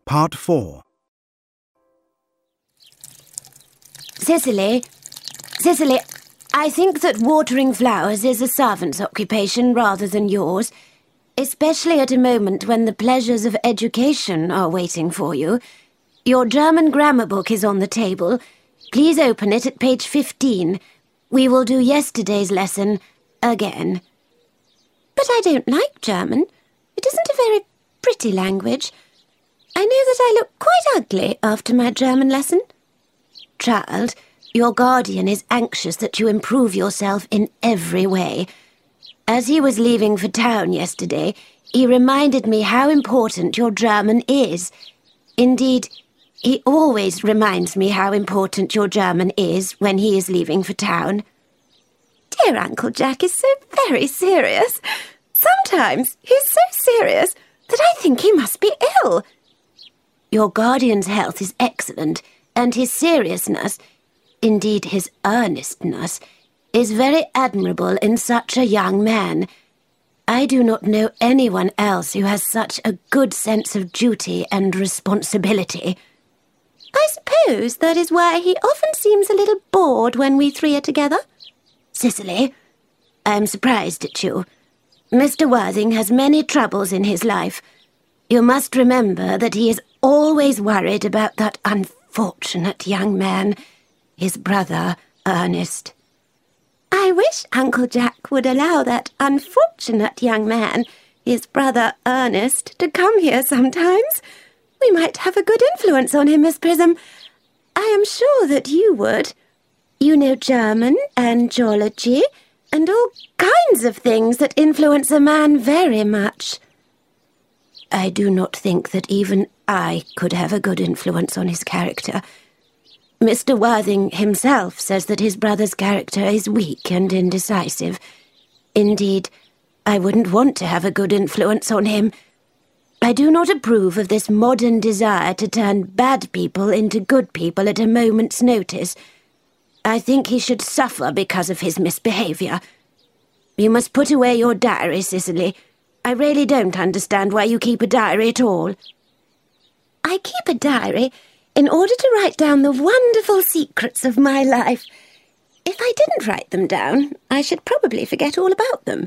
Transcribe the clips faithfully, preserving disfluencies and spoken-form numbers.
Part four. Cicely, Cicely, I think that watering flowers is a servant's occupation rather than yours, especially at a moment when the pleasures of education are waiting for you. Your German grammar book is on the table. Please open it at page fifteen. We will do yesterday's lesson again. But I don't like German. It isn't a very pretty language. I know that I look quite ugly after my German lesson. Child, your guardian is anxious that you improve yourself in every way. As he was leaving for town yesterday, he reminded me how important your German is. Indeed, he always reminds me how important your German is when he is leaving for town. Dear Uncle Jack is so very serious. Sometimes he's so serious that I think he must be ill. Your guardian's health is excellent, and his seriousness, indeed his earnestness, is very admirable in such a young man. I do not know anyone else who has such a good sense of duty and responsibility. I suppose that is why he often seems a little bored when we three are together. Cicely, I am surprised at you. Mister Worthing has many troubles in his life. You must remember that he is always worried about that unfortunate young man, his brother, Ernest. I wish Uncle Jack would allow that unfortunate young man, his brother Ernest, to come here sometimes. We might have a good influence on him, Miss Prism. I am sure that you would. You know German and geology and all kinds of things that influence a man very much. I do not think that even I could have a good influence on his character. Mister Worthing himself says that his brother's character is weak and indecisive. Indeed, I wouldn't want to have a good influence on him. I do not approve of this modern desire to turn bad people into good people at a moment's notice. I think he should suffer because of his misbehaviour. You must put away your diary, Cicely. I really don't understand why you keep a diary at all. I keep a diary in order to write down the wonderful secrets of my life. If I didn't write them down, I should probably forget all about them.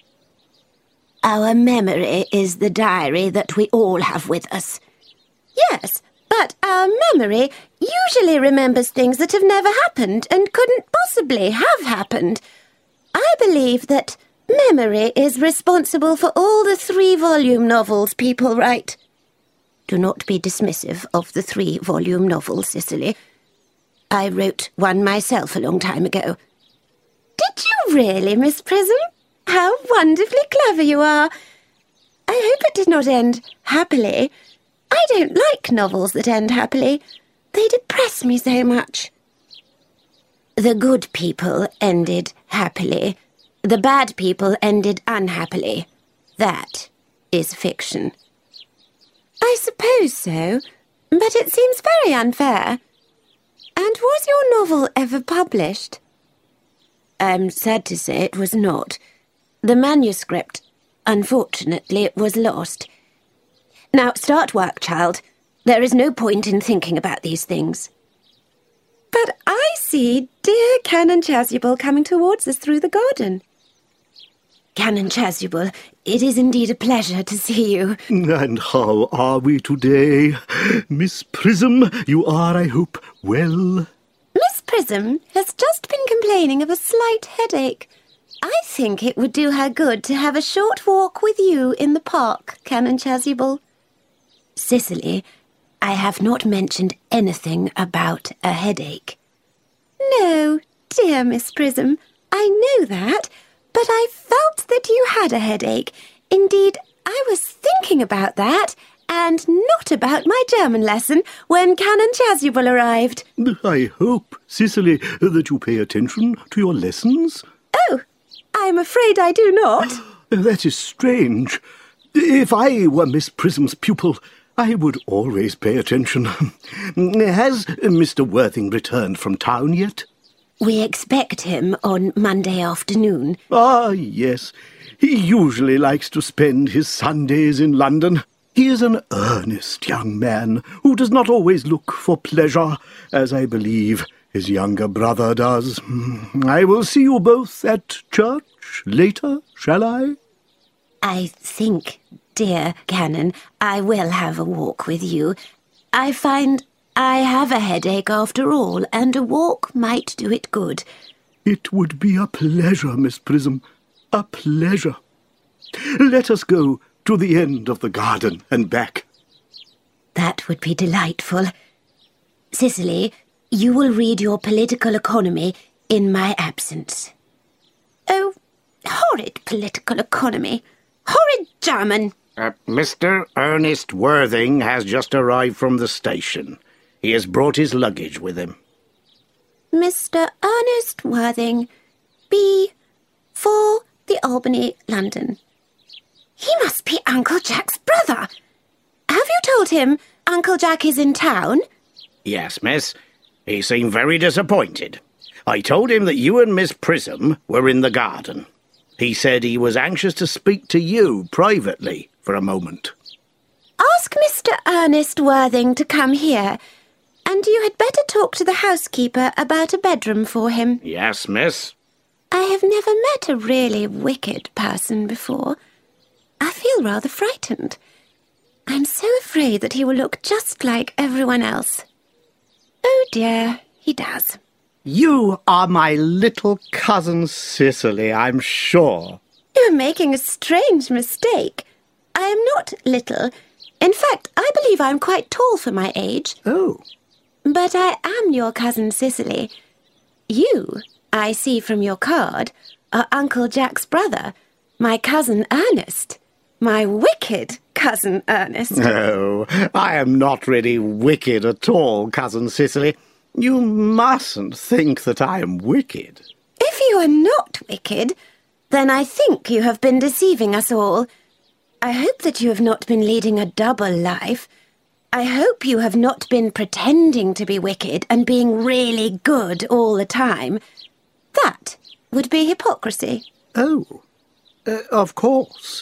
Our memory is the diary that we all have with us. Yes, but our memory usually remembers things that have never happened and couldn't possibly have happened. I believe that memory is responsible for all the three-volume novels people write. Do not be dismissive of the three-volume novels, Cicely. I wrote one myself a long time ago. Did you really, Miss Prism? How wonderfully clever you are. I hope it did not end happily. I don't like novels that end happily. They depress me so much. The good people ended happily. The bad people ended unhappily. That is fiction. I suppose so, but it seems very unfair. And was your novel ever published? I'm sad to say it was not. The manuscript, unfortunately, was lost. Now, start work, child. There is no point in thinking about these things. But I see dear Canon Chasuble coming towards us through the garden. Canon Chasuble, it is indeed a pleasure to see you. And how are we today? Miss Prism, you are, I hope, well? Miss Prism has just been complaining of a slight headache. I think it would do her good to have a short walk with you in the park, Canon Chasuble. Cicely, I have not mentioned anything about a headache. No, dear Miss Prism, I know that, but I felt that you had a headache. Indeed, I was thinking about that, and not about my German lesson when Canon Chasuble arrived. I hope, Cicely, that you pay attention to your lessons. Oh, I'm afraid I do not. That is strange. If I were Miss Prism's pupil, I would always pay attention. Has Mister Worthing returned from town yet? We expect him on Monday afternoon. Ah, yes. He usually likes to spend his Sundays in London. He is an earnest young man who does not always look for pleasure, as I believe his younger brother does. I will see you both at church later, shall I? I think, dear Canon, I will have a walk with you. I find I have a headache after all, and a walk might do it good. It would be a pleasure, Miss Prism, a pleasure. Let us go to the end of the garden and back. That would be delightful. Cicely, you will read your political economy in my absence. Oh, horrid political economy. Horrid German. Uh, Mister Ernest Worthing has just arrived from the station. He has brought his luggage with him. Mister Ernest Worthing, B, for the Albany, London. He must be Uncle Jack's brother. Have you told him Uncle Jack is in town? Yes, miss. He seemed very disappointed. I told him that you and Miss Prism were in the garden. He said he was anxious to speak to you privately for a moment. Ask Mister Ernest Worthing to come here, and you had better talk to the housekeeper about a bedroom for him. Yes, miss. I have never met a really wicked person before. I feel rather frightened. I'm so afraid that he will look just like everyone else. Oh dear, he does. You are my little cousin Cicely, I'm sure. You're making a strange mistake. I am not little. In fact, I believe I'm quite tall for my age. Oh. But I am your cousin Cicely. You, I see from your card, are Uncle Jack's brother, my cousin Ernest. My wicked cousin Ernest. No, I am not really wicked at all, cousin Cicely. You mustn't think that I am wicked. If you are not wicked, then I think you have been deceiving us all. I hope that you have not been leading a double life. I hope you have not been pretending to be wicked and being really good all the time. That would be hypocrisy. Oh, uh, of course.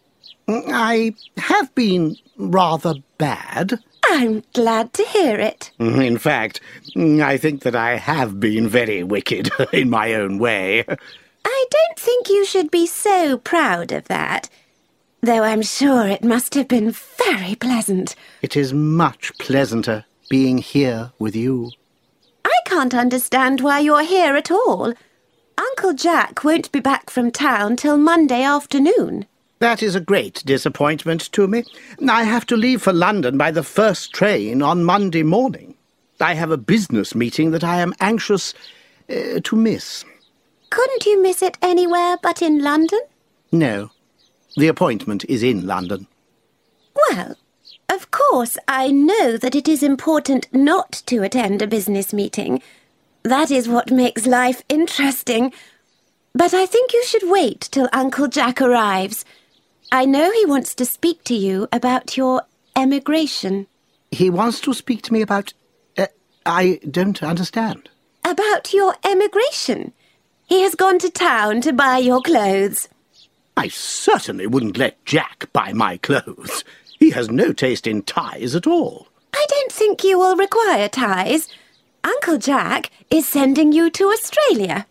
I have been rather bad. I'm glad to hear it. In fact, I think that I have been very wicked in my own way. I don't think you should be so proud of that, though I'm sure it must have been very pleasant. It is much pleasanter being here with you. I can't understand why you're here at all. Uncle Jack won't be back from town till Monday afternoon. That is a great disappointment to me. I have to leave for London by the first train on Monday morning. I have a business meeting that I am anxious uh, to miss. Couldn't you miss it anywhere but in London? No. The appointment is in London. Well, of course, I know that it is important not to attend a business meeting. That is what makes life interesting. But I think you should wait till Uncle Jack arrives. I know he wants to speak to you about your emigration. He wants to speak to me about... Uh, I don't understand. About your emigration. He has gone to town to buy your clothes. I certainly wouldn't let Jack buy my clothes. He has no taste in ties at all. I don't think you will require ties. Uncle Jack is sending you to Australia.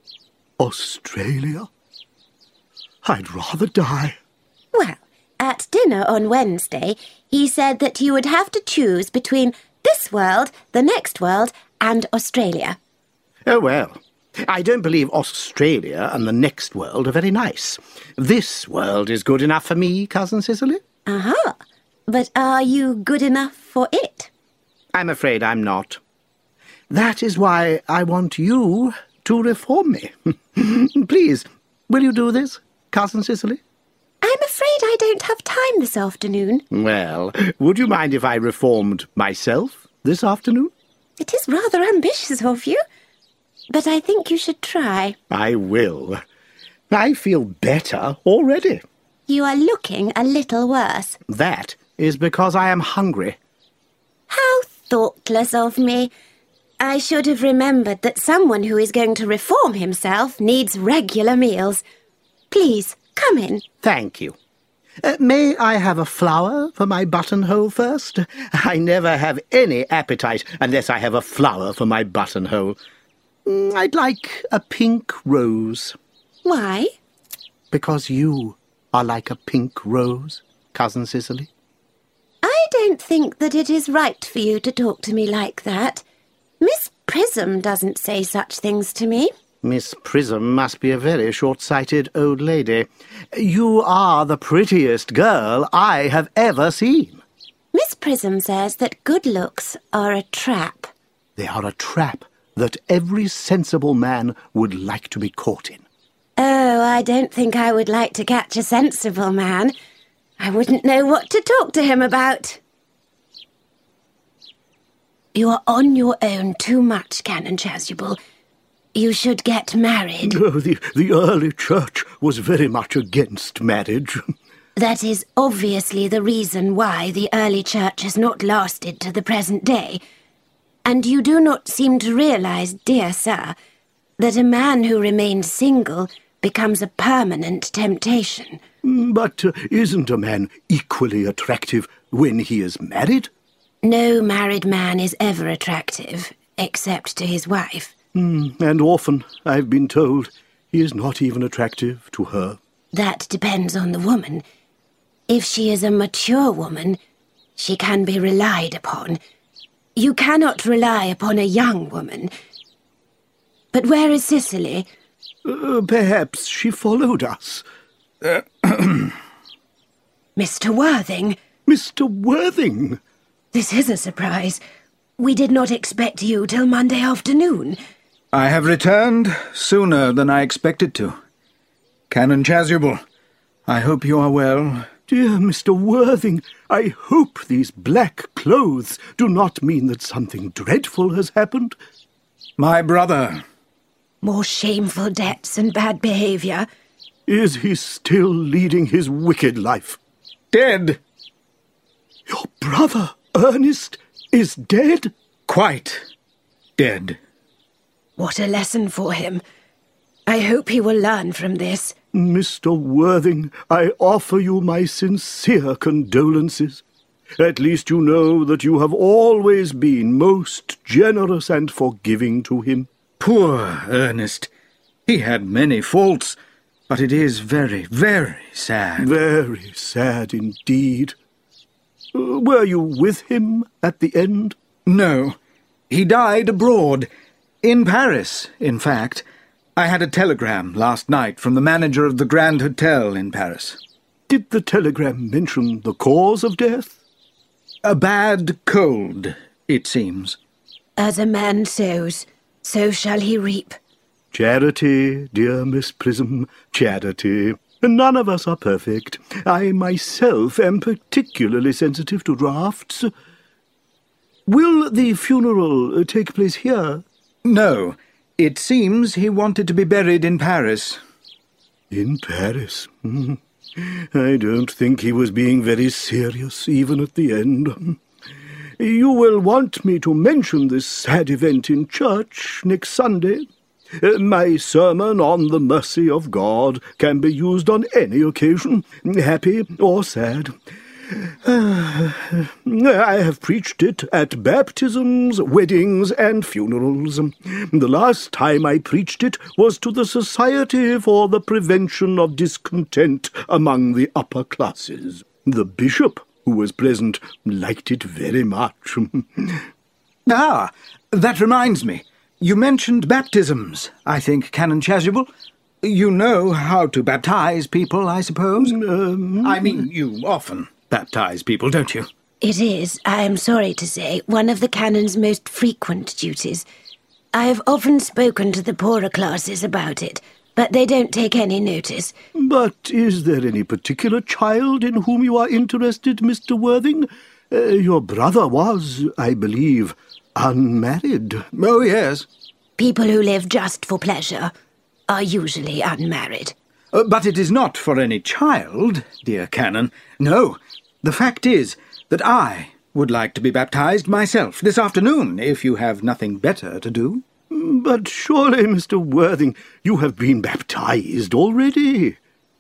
Australia? I'd rather die. Well, at dinner on Wednesday, he said that you would have to choose between this world, the next world, and Australia. Oh, well, I don't believe Australia and the next world are very nice. This world is good enough for me, Cousin Cicely. Aha! But are you good enough for it? I'm afraid I'm not. That is why I want you to reform me. Please, will you do this, Cousin Cicely? I'm afraid I don't have time this afternoon. Well, would you mind if I reformed myself this afternoon? It is rather ambitious of you, but I think you should try. I will. I feel better already. You are looking a little worse. That is because I am hungry. How thoughtless of me. I should have remembered that someone who is going to reform himself needs regular meals. Please, come in. Thank you. Uh, may I have a flower for my buttonhole first? I never have any appetite unless I have a flower for my buttonhole. Mm, I'd like a pink rose. Why? Because you are like a pink rose, Cousin Cicely. I don't think that it is right for you to talk to me like that. Miss Prism doesn't say such things to me. Miss Prism must be a very short-sighted old lady. You are the prettiest girl I have ever seen. Miss Prism says that good looks are a trap. They are a trap that every sensible man would like to be caught in. Oh, I don't think I would like to catch a sensible man. I wouldn't know what to talk to him about. You are on your own too much, Canon Chasuble. You should get married. Oh, the, the early church was very much against marriage. That is obviously the reason why the early church has not lasted to the present day. And you do not seem to realise, dear sir, that a man who remains single becomes a permanent temptation. But uh, isn't a man equally attractive when he is married? No married man is ever attractive, except to his wife. Mm, and often, I've been told, he is not even attractive to her. That depends on the woman. If she is a mature woman, she can be relied upon. You cannot rely upon a young woman. But where is Cicely? Uh, perhaps she followed us. Uh, Mister Worthing? Mister Worthing? This is a surprise. We did not expect you till Monday afternoon. I have returned sooner than I expected to. Canon Chasuble, I hope you are well. Dear Mister Worthing, I hope these black clothes do not mean that something dreadful has happened. My brother. More shameful debts and bad behaviour. Is he still leading his wicked life? Dead. Your brother, Ernest, is dead? Quite dead. What a lesson for him. I hope he will learn from this. Mister Worthing, I offer you my sincere condolences. At least you know that you have always been most generous and forgiving to him. Poor Ernest. He had many faults, but it is very, very sad. Very sad indeed. Uh, were you with him at the end? No. He died abroad. In Paris, in fact. I had a telegram last night from the manager of the Grand Hotel in Paris. Did the telegram mention the cause of death? A bad cold, it seems. As a man sows, so shall he reap. Charity, dear Miss Prism, charity. None of us are perfect. I myself am particularly sensitive to draughts. Will the funeral take place here? No. It seems he wanted to be buried in Paris. In Paris? I don't think he was being very serious, even at the end. You will want me to mention this sad event in church next Sunday. My sermon on the mercy of God can be used on any occasion, happy or sad. I have preached it at baptisms, weddings, and funerals. The last time I preached it was to the Society for the Prevention of Discontent among the Upper Classes. The bishop, who was present, liked it very much. Ah, that reminds me. You mentioned baptisms, I think, Canon Chasuble. You know how to baptize people, I suppose? Um, I mean, you often baptize people, don't you? It is, I am sorry to say, one of the canon's most frequent duties. I have often spoken to the poorer classes about it, but they don't take any notice. But is there any particular child in whom you are interested, Mister Worthing? Uh, your brother was, I believe, unmarried. Oh, yes. People who live just for pleasure are usually unmarried. Uh, but it is not for any child, dear Canon. No. The fact is that I would like to be baptized myself this afternoon, if you have nothing better to do. But surely, Mister Worthing, you have been baptized already.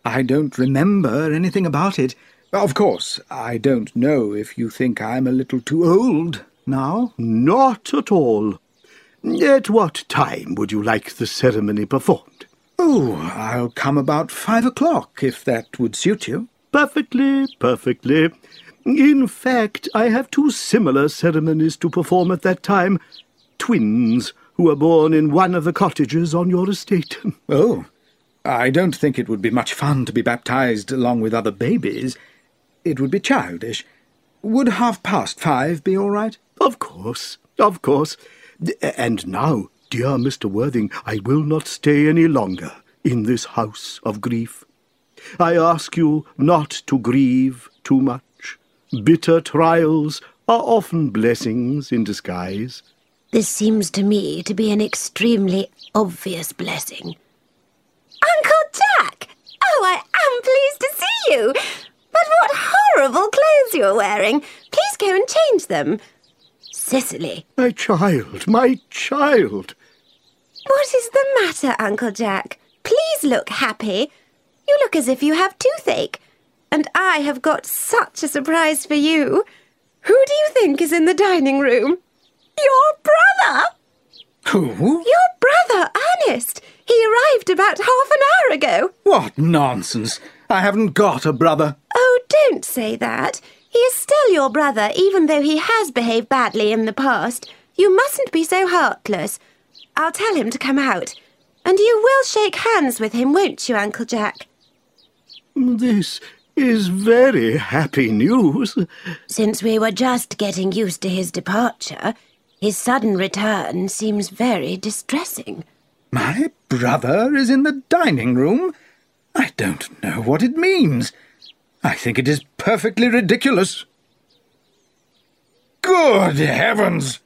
I don't remember anything about it. Of course, I don't know if you think I'm a little too old now. Not at all. At what time would you like the ceremony performed? Oh, I'll come about five o'clock, if that would suit you. Perfectly, perfectly. In fact, I have two similar ceremonies to perform at that time. Twins, who were born in one of the cottages on your estate. Oh, I don't think it would be much fun to be baptized along with other babies. It would be childish. Would half past five be all right? Of course, of course. And now, dear Mister Worthing, I will not stay any longer in this house of grief. I ask you not to grieve too much. Bitter trials are often blessings in disguise. This seems to me to be an extremely obvious blessing. Uncle Jack! Oh, I am pleased to see you! But what horrible clothes you're wearing! Please go and change them. Cicely. My child, my child! What is the matter, Uncle Jack? Please look happy. You look as if you have toothache. And I have got such a surprise for you. Who do you think is in the dining room? Your brother! Who? Your brother, Ernest. He arrived about half an hour ago. What nonsense! I haven't got a brother. Oh, don't say that. He is still your brother, even though he has behaved badly in the past. You mustn't be so heartless. I'll tell him to come out. And you will shake hands with him, won't you, Uncle Jack? This is very happy news. Since we were just getting used to his departure, his sudden return seems very distressing. My brother is in the dining room? I don't know what it means. I think it is perfectly ridiculous. Good heavens!